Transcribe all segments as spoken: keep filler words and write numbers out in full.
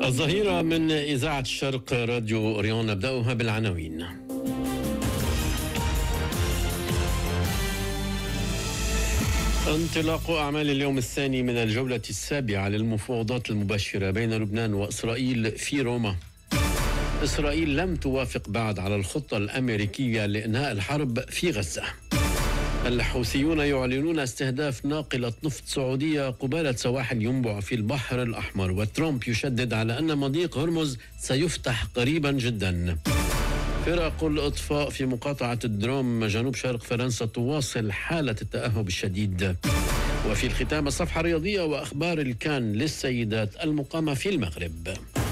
الظهيرة من إذاعة الشرق راديو أوريون، نبدأها بالعناوين. انطلاق أعمال اليوم الثاني من الجولة السابعة للمفاوضات المباشرة بين لبنان وإسرائيل في روما. إسرائيل لم توافق بعد على الخطة الأمريكية لإنهاء الحرب في غزة. الحوثيون يعلنون استهداف ناقلة نفط سعودية قبالة سواحل ينبع في البحر الأحمر، وترامب يشدد على أن مضيق هرمز سيفتح قريبا جدا. فرق الإطفاء في مقاطعة الدروم جنوب شرق فرنسا تواصل حالة التأهب الشديد. وفي الختام الصفحة الرياضية وأخبار الكان للسيدات المقامة في المغرب.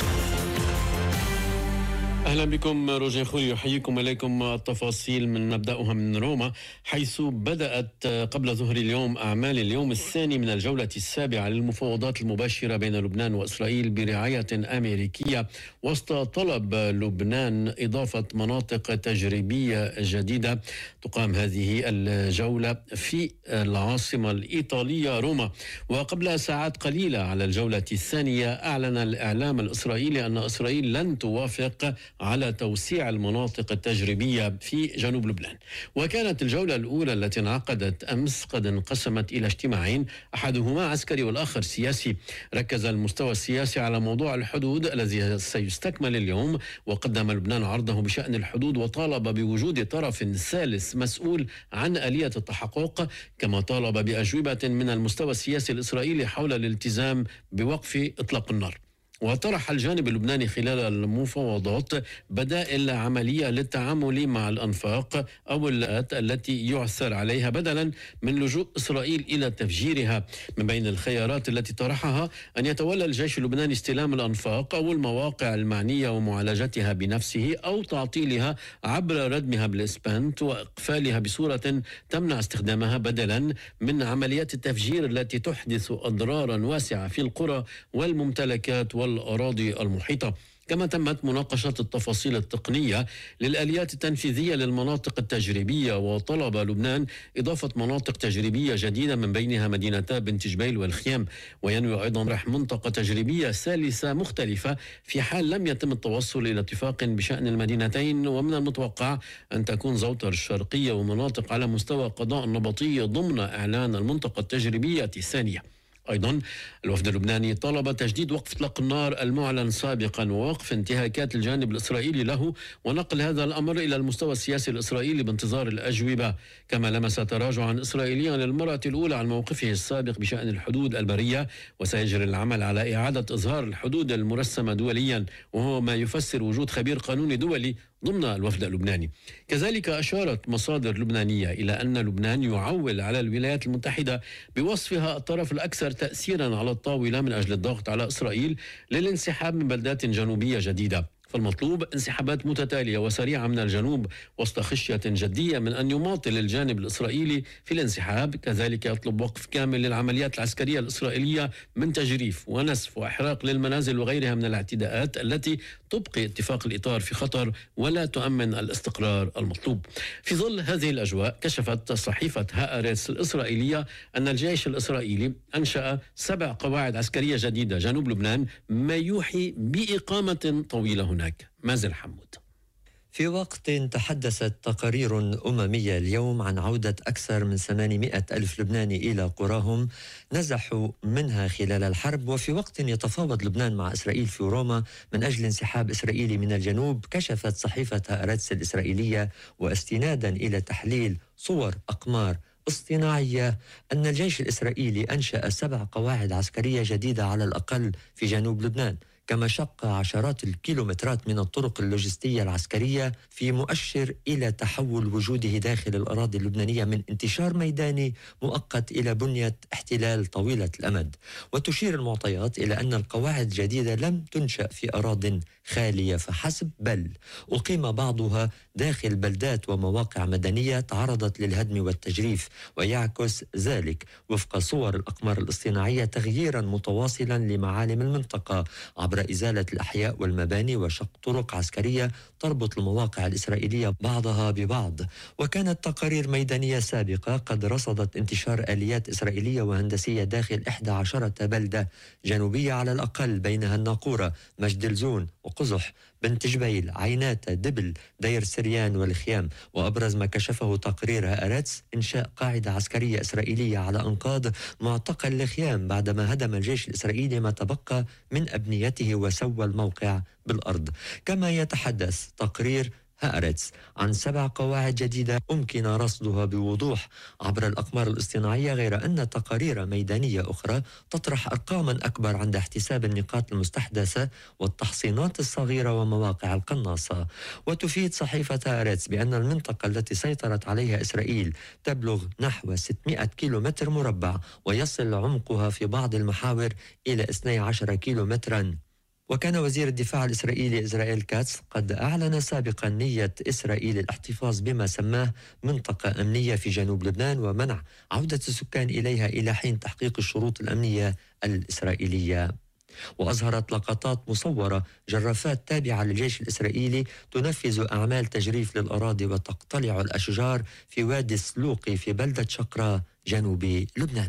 أهلا بكم، روجين خوري يحييكم إليكم. التفاصيل من نبدأها من روما، حيث بدأت قبل ظهر اليوم أعمال اليوم الثاني من الجولة السابعة للمفاوضات المباشرة بين لبنان وإسرائيل برعاية أمريكية، وسط طلب لبنان إضافة مناطق تجريبية جديدة. تقام هذه الجولة في العاصمة الإيطالية روما. وقبل ساعات قليلة على الجولة الثانية أعلن الإعلام الإسرائيلي أن إسرائيل لن توافق على توسيع المناطق التجريبية في جنوب لبنان. وكانت الجولة الأولى التي انعقدت أمس قد انقسمت إلى اجتماعين، أحدهما عسكري والآخر سياسي. ركز المستوى السياسي على موضوع الحدود الذي سيستكمل اليوم، وقدم لبنان عرضه بشأن الحدود وطالب بوجود طرف ثالث مسؤول عن آلية التحقق، كما طالب بأجوبة من المستوى السياسي الإسرائيلي حول الالتزام بوقف إطلاق النار. وطرح الجانب اللبناني خلال المفاوضات بدائل عملية للتعامل مع الأنفاق أو اللات التي يعثر عليها، بدلا من لجوء إسرائيل إلى تفجيرها. من بين الخيارات التي طرحها أن يتولى الجيش اللبناني استلام الأنفاق أو المواقع المعنية ومعالجتها بنفسه، أو تعطيلها عبر ردمها بالإسبانت وإقفالها بصورة تمنع استخدامها، بدلا من عمليات التفجير التي تحدث أضرارا واسعة في القرى والممتلكات والأراضي المحيطة. كما تمت مناقشة التفاصيل التقنية للآليات التنفيذية للمناطق التجريبية، وطلب لبنان إضافة مناطق تجريبية جديدة من بينها مدينتا بنت جبيل والخيام. وينوي أيضا طرح منطقة تجريبية ثالثة مختلفة في حال لم يتم التوصل إلى اتفاق بشأن المدينتين. ومن المتوقع أن تكون زوطر الشرقية ومناطق على مستوى قضاء النبطي ضمن إعلان المنطقة التجريبية الثانية. أيضا الوفد اللبناني طلب تجديد وقف إطلاق النار المعلن سابقا ووقف انتهاكات الجانب الإسرائيلي له، ونقل هذا الأمر إلى المستوى السياسي الإسرائيلي بانتظار الأجوبة. كما لمس تراجعا إسرائيليا للمرة الأولى عن موقفه السابق بشأن الحدود البرية، وسيجري العمل على إعادة إظهار الحدود المرسمة دوليا، وهو ما يفسر وجود خبير قانوني دولي ضمن الوفد اللبناني. كذلك أشارت مصادر لبنانية إلى أن لبنان يعول على الولايات المتحدة بوصفها الطرف الأكثر تأثيرا على الطاولة من أجل الضغط على إسرائيل للانسحاب من بلدات جنوبية جديدة. فالمطلوب انسحابات متتالية وسريعة من الجنوب وسط خشية جدية من أن يماطل الجانب الإسرائيلي في الانسحاب. كذلك يطلب وقف كامل للعمليات العسكرية الإسرائيلية من تجريف ونسف وإحراق للمنازل وغيرها من الاعتداءات التي تبقي اتفاق الإطار في خطر ولا تؤمن الاستقرار المطلوب. في ظل هذه الأجواء، كشفت صحيفة هآرتس الإسرائيلية أن الجيش الإسرائيلي أنشأ سبع قواعد عسكرية جديدة جنوب لبنان، ما يوحي بإقامة طويلة هناك. مازل حمود. في وقت تحدثت تقارير أممية اليوم عن عودة أكثر من ثمانمائة ألف لبناني إلى قراهم نزحوا منها خلال الحرب، وفي وقت يتفاوض لبنان مع إسرائيل في روما من أجل انسحاب إسرائيلي من الجنوب، كشفت صحيفة هآرتس الإسرائيلية واستنادا إلى تحليل صور أقمار اصطناعية أن الجيش الإسرائيلي أنشأ سبع قواعد عسكرية جديدة على الأقل في جنوب لبنان، كما شق عشرات الكيلومترات من الطرق اللوجستية العسكرية، في مؤشر إلى تحول وجوده داخل الأراضي اللبنانية من انتشار ميداني مؤقت إلى بنية احتلال طويلة الأمد. وتشير المعطيات إلى أن القواعد الجديدة لم تنشأ في أراضٍ خالية فحسب، بل أقيم بعضها داخل بلدات ومواقع مدنية تعرضت للهدم والتجريف، ويعكس ذلك وفق صور الأقمار الاصطناعية تغييرا متواصلا لمعالم المنطقة عبر عبر إزالة الأحياء والمباني وشق طرق عسكرية تربط المواقع الإسرائيلية بعضها ببعض. وكانت تقارير ميدانية سابقة قد رصدت انتشار آليات إسرائيلية وهندسية داخل إحدى عشرة بلدة جنوبية على الأقل، بينها الناقورة، مجد الزون وقزح، بنت جبيل، عينات، دبل، دير سريان والخيام. وأبرز ما كشفه تقرير هآرتس إنشاء قاعدة عسكرية إسرائيلية على أنقاض معتقل الخيام بعدما هدم الجيش الإسرائيلي ما تبقى من أبنيته وسوى الموقع بالأرض. كما يتحدث تقرير هآرتس عن سبع قواعد جديدة أمكن رصدها بوضوح عبر الأقمار الاصطناعية، غير أن تقارير ميدانية أخرى تطرح أرقاما أكبر عند احتساب النقاط المستحدثة والتحصينات الصغيرة ومواقع القناصة. وتفيد صحيفة هآرتس بأن المنطقة التي سيطرت عليها إسرائيل تبلغ نحو ستمائة كيلومتر مربع، ويصل عمقها في بعض المحاور إلى اثني عشر كيلومترا. وكان وزير الدفاع الإسرائيلي إسرائيل كاتس قد أعلن سابقا نية إسرائيل الاحتفاظ بما سماه منطقة أمنية في جنوب لبنان ومنع عودة السكان إليها إلى حين تحقيق الشروط الأمنية الإسرائيلية. وأظهرت لقطات مصورة جرافات تابعة للجيش الإسرائيلي تنفذ أعمال تجريف للأراضي وتقتلع الأشجار في وادي السلوقي في بلدة شقرة جنوب لبنان.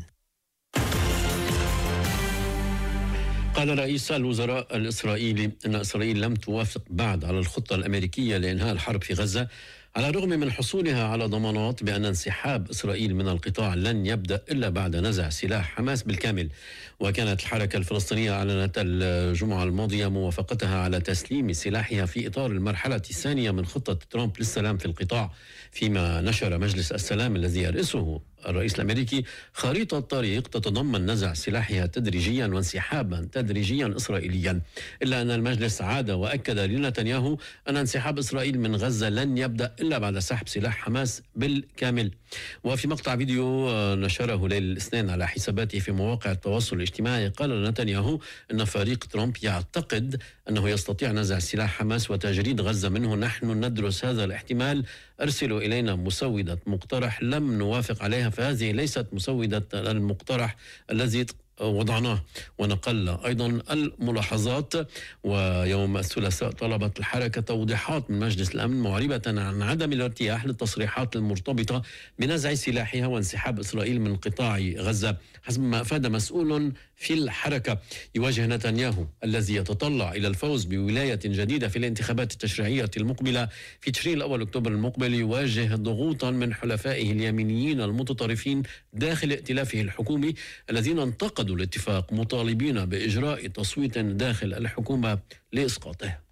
قال رئيس الوزراء الإسرائيلي أن إسرائيل لم توافق بعد على الخطة الأمريكية لإنهاء الحرب في غزة، على الرغم من حصولها على ضمانات بأن انسحاب إسرائيل من القطاع لن يبدأ إلا بعد نزع سلاح حماس بالكامل. وكانت الحركة الفلسطينية أعلنت الجمعة الماضية موافقتها على تسليم سلاحها في إطار المرحلة الثانية من خطة ترامب للسلام في القطاع، فيما نشر مجلس السلام الذي يرئسه الرئيس الأمريكي خريطة طريق تتضمن نزع سلاحها تدريجيا وانسحابا تدريجيا إسرائيليا. إلا أن المجلس عاد وأكد لنتنياهو أن انسحاب إسرائيل من غزة لن يبدأ إلا بعد سحب سلاح حماس بالكامل. وفي مقطع فيديو نشره ليلة الاثنين على حساباته في مواقع التواصل الاجتماعي، قال نتنياهو أن فريق ترامب يعتقد أنه يستطيع نزع سلاح حماس وتجريد غزة منه. نحن ندرس هذا الاحتمال، أرسلوا إلينا مسودة مقترح لم نوافق عليها، فهذه ليست مسودة المقترح الذي وضعناه. ونقل أيضا الملاحظات. ويوم الثلاثاء طلبت الحركة توضيحات من مجلس الأمن معربة عن عدم الارتياح للتصريحات المرتبطة بنزع سلاحها وانسحاب إسرائيل من قطاع غزة. حسب ما أفاد مسؤول في الحركة، يواجه نتنياهو الذي يتطلع إلى الفوز بولاية جديدة في الانتخابات التشريعية المقبلة في تشرين الأول أكتوبر المقبل، يواجه ضغوطا من حلفائه اليمينيين المتطرفين داخل ائتلافه الحكومي الذين انتقدوا الاتفاق مطالبين بإجراء تصويت داخل الحكومة لإسقاطه.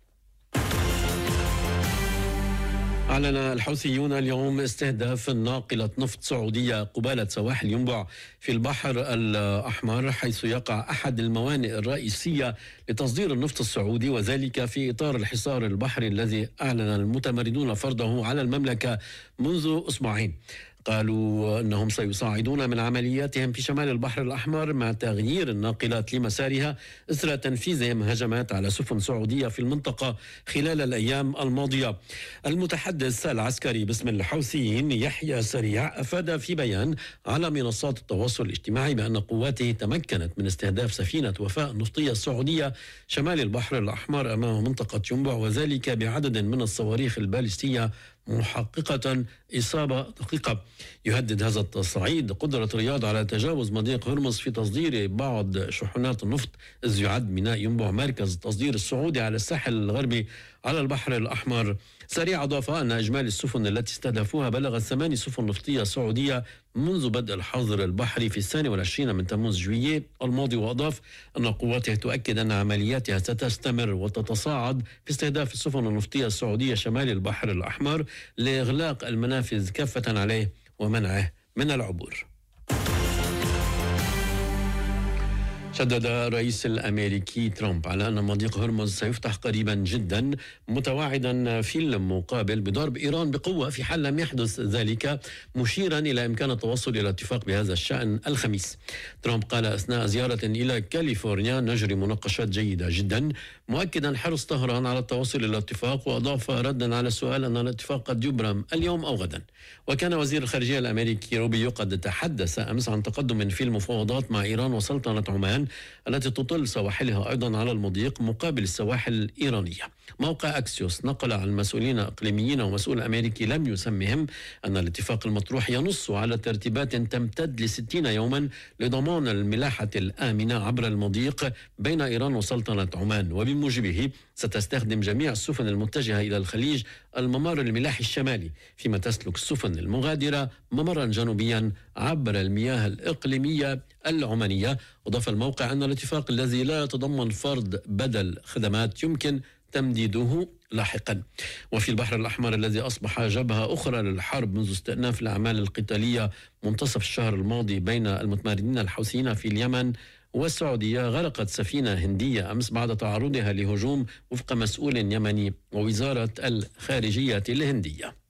أعلن الحوثيون اليوم استهداف ناقلة نفط سعودية قبالة سواحل ينبع في البحر الأحمر، حيث يقع أحد الموانئ الرئيسية لتصدير النفط السعودي، وذلك في إطار الحصار البحري الذي أعلن المتمردون فرضه على المملكة منذ أسبوعين. قالوا أنهم سيصاعدون من عملياتهم في شمال البحر الأحمر مع تغيير الناقلات لمسارها إثر تنفيذهم هجمات على سفن سعودية في المنطقة خلال الأيام الماضية. المتحدث العسكري باسم الحوثيين يحيى سريع أفاد في بيان على منصات التواصل الاجتماعي بأن قواته تمكنت من استهداف سفينة وفاء النفطية السعودية شمال البحر الأحمر أمام منطقة ينبع، وذلك بعدد من الصواريخ البالستية محققة إصابة دقيقة. يهدد هذا التصعيد قدرة الرياض على تجاوز مضيق هرمز في تصدير بعض شحنات النفط، إذ يعد ميناء ينبع مركز التصدير السعودي على الساحل الغربي على البحر الأحمر. سريع أضاف أن إجمالي السفن التي استهدفوها بلغت ثماني سفن نفطية سعودية منذ بدء الحظر البحري في الثاني والعشرين من تموز جويلية الماضي. وأضاف أن قواته تؤكد أن عملياتها ستستمر وتتصاعد في استهداف السفن النفطية السعودية شمال البحر الأحمر لإغلاق المنافذ كافة عليه ومنعه من العبور. شدد الرئيس الأمريكي ترامب على أن مضيق هرمز سيفتح قريبا جدا، متواعدا في المقابل بضرب إيران بقوة في حال لم يحدث ذلك، مشيرا إلى إمكان التوصل إلى اتفاق بهذا الشأن الخميس. ترامب قال أثناء زيارة إلى كاليفورنيا: نجري مناقشات جيدة جدا، مؤكدا حرص طهران على التوصل إلى اتفاق. وأضاف ردا على السؤال أن الاتفاق قد يبرم اليوم أو غدا. وكان وزير الخارجية الأمريكي روبيو قد تحدث أمس عن تقدم في المفاوضات مع إيران وسلطنة عمان لبنان التي تطل سواحلها أيضا على المضيق مقابل السواحل الإيرانية. موقع أكسيوس نقل عن مسؤولين إقليميين ومسؤول أمريكي لم يسمهم أن الاتفاق المطروح ينص على ترتيبات تمتد لستين يوما لضمان الملاحة الآمنة عبر المضيق بين إيران وسلطنة عمان، وبموجبه ستستخدم جميع السفن المتجهة إلى الخليج الممر الملاحي الشمالي، فيما تسلك السفن المغادرة ممرا جنوبيا عبر المياه الإقليمية العمانية. وضاف الموقع أن الاتفاق الذي لا يتضمن فرض بدل خدمات يمكن تمديده لاحقا. وفي البحر الأحمر الذي أصبح جبهة أخرى للحرب منذ استئناف الأعمال القتالية منتصف الشهر الماضي بين المتمردين الحوثيين في اليمن والسعودية، غرقت سفينة هندية أمس بعد تعرضها لهجوم وفق مسؤول يمني ووزارة الخارجية الهندية.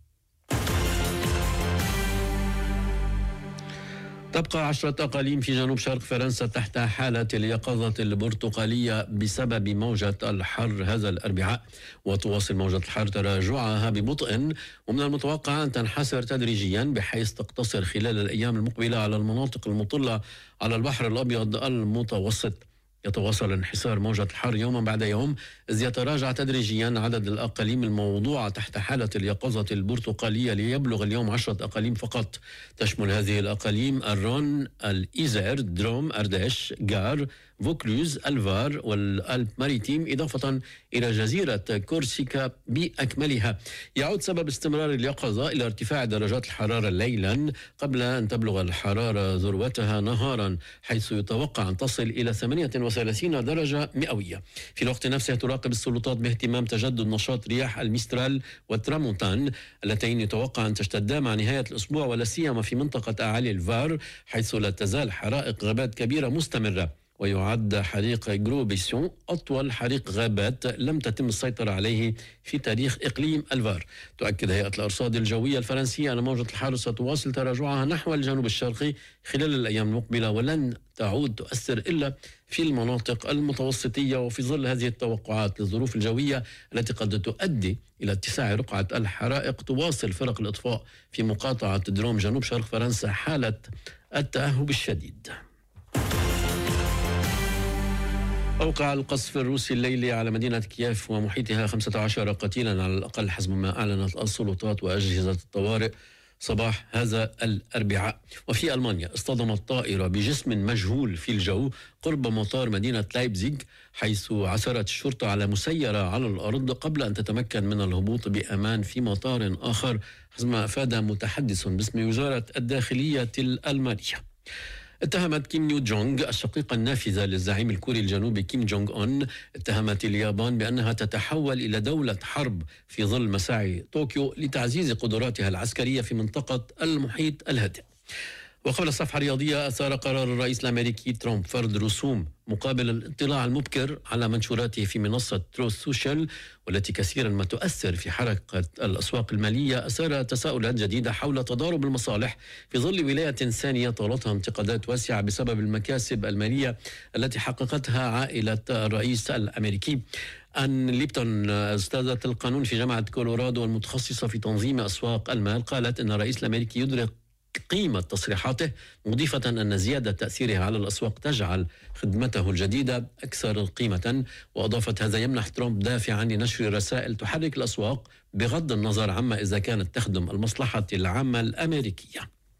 تبقى عشرة أقاليم في جنوب شرق فرنسا تحت حالة اليقظة البرتقالية بسبب موجة الحر هذا الأربعاء، وتواصل موجة الحر تراجعها ببطء، ومن المتوقع أن تنحسر تدريجيا بحيث تقتصر خلال الأيام المقبلة على المناطق المطلة على البحر الأبيض المتوسط. يتواصل انحسار موجة الحر يوما بعد يوم، إذ يتراجع تدريجيا عدد الأقاليم الموضوعة تحت حالة اليقظة البرتقالية ليبلغ اليوم عشرة أقاليم فقط. تشمل هذه الأقاليم الرون، الإيزير، دروم، أرديش، جار، فوكلوز، الفار والألب ماريتيم، إضافة إلى جزيرة كورسيكا بأكملها. يعود سبب استمرار اليقظة إلى ارتفاع درجات الحرارة ليلا قبل أن تبلغ الحرارة ذروتها نهارا، حيث يتوقع أن تصل إلى ثمانية وثلاثين درجة مئوية. في الوقت نفسه تراقب السلطات باهتمام تجدد نشاط رياح الميسترال والترامونتان اللتين يتوقع أن تشتدا مع نهاية الأسبوع، ولا سيما في منطقة أعالي الفار، حيث لا تزال حرائق غابات كبيرة مستمرة. ويعد حريق جروبيسيون أطول حريق غابات لم تتم السيطرة عليه في تاريخ إقليم الفار. تؤكد هيئة الأرصاد الجوية الفرنسية أن موجة الحر ستواصل تراجعها نحو الجنوب الشرقي خلال الأيام المقبلة، ولن تعود تؤثر إلا في المناطق المتوسطية. وفي ظل هذه التوقعات للظروف الجوية التي قد تؤدي إلى اتساع رقعة الحرائق، تواصل فرق الإطفاء في مقاطعة دروم جنوب شرق فرنسا حالة التأهب الشديد. أوقع القصف الروسي الليلي على مدينة كييف ومحيطها خمسة عشر قتيلا على الأقل حسب ما أعلنت السلطات وأجهزة الطوارئ صباح هذا الأربعاء. وفي ألمانيا اصطدمت طائرة بجسم مجهول في الجو قرب مطار مدينة لايبزيغ، حيث عثرت الشرطة على مسيرة على الأرض قبل أن تتمكن من الهبوط بأمان في مطار آخر، حسب ما أفاد متحدث باسم وزارة الداخلية الألمانية. اتهمت كيم يو جونغ الشقيقة النافذة للزعيم الكوري الجنوبي كيم جونغ أون اتهمت اليابان بأنها تتحول إلى دولة حرب في ظل مساعي طوكيو لتعزيز قدراتها العسكرية في منطقة المحيط الهادئ. وقبل الصفحة الرياضية، أثار قرار الرئيس الأمريكي ترامب فرض رسوم مقابل الاطلاع المبكر على منشوراته في منصة تروث سوشيال، والتي كثيرا ما تؤثر في حركة الأسواق المالية، أثار تساؤلات جديدة حول تضارب المصالح في ظل ولاية ثانية طالتها انتقادات واسعة بسبب المكاسب المالية التي حققتها عائلة الرئيس الأمريكي. أن ليبتون أستاذة القانون في جامعة كولورادو والمتخصصة في تنظيم أسواق المال قالت أن الرئيس الأمريكي يدرك قيمة تصريحاته، مضيفة أن زيادة تأثيرها على الأسواق تجعل خدمته الجديدة أكثر قيمة. وأضافت هذا يمنح ترامب دافعا لنشر رسائل تحرك الأسواق بغض النظر عما إذا كانت تخدم المصلحة العامة الأمريكية.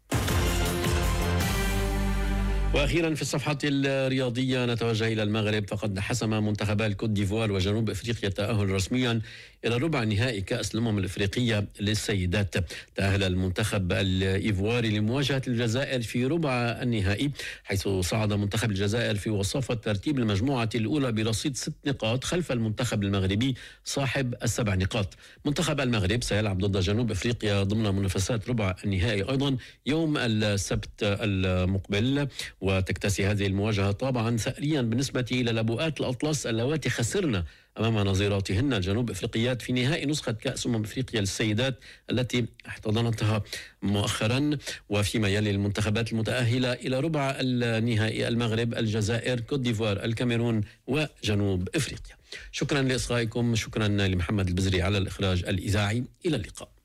وأخيرا في الصفحة الرياضية نتوجه إلى المغرب، فقد حسم منتخبا الكوت ديفوار وجنوب أفريقيا التأهل رسميا إلى ربع نهائي كأس الأمم الأفريقية للسيدات. تأهل المنتخب الإيفواري لمواجهة الجزائر في ربع النهائي، حيث صعد منتخب الجزائر في وصافة ترتيب المجموعة الأولى برصيد ست نقاط خلف المنتخب المغربي صاحب السبع نقاط. منتخب المغرب سيلعب ضد جنوب أفريقيا ضمن منافسات ربع النهائي أيضا يوم السبت المقبل، وتكتسي هذه المواجهة طابعا ثأريا بالنسبة إلى لبؤات الأطلس اللواتي خسرن أمام نظيراتهن الجنوب أفريقيات في نهائي نسخة كأس أمم أفريقيا للسيدات التي احتضنتها مؤخرا. وفيما يلي المنتخبات المتأهلة إلى ربع النهائي المغرب، الجزائر، كوت ديفوار، الكاميرون وجنوب أفريقيا. شكرا لإصغائكم، شكرا لمحمد البزري على الإخراج الإذاعي، إلى اللقاء.